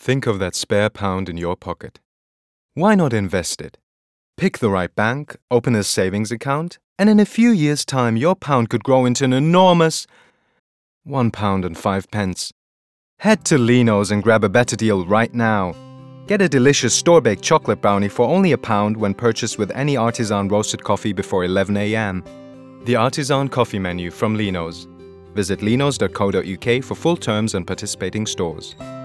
Think of that spare pound in your pocket. Why not invest it? Pick the right bank, open a savings account, and in a few years' time your pound could grow into an enormous £1.05. Head to Lino's and grab a better deal right now. Get a delicious store-baked chocolate brownie for only £1 when purchased with any artisan roasted coffee before 11 a.m. The Artisan Coffee Menu from Lino's. Visit linos.co.uk for full terms and participating stores.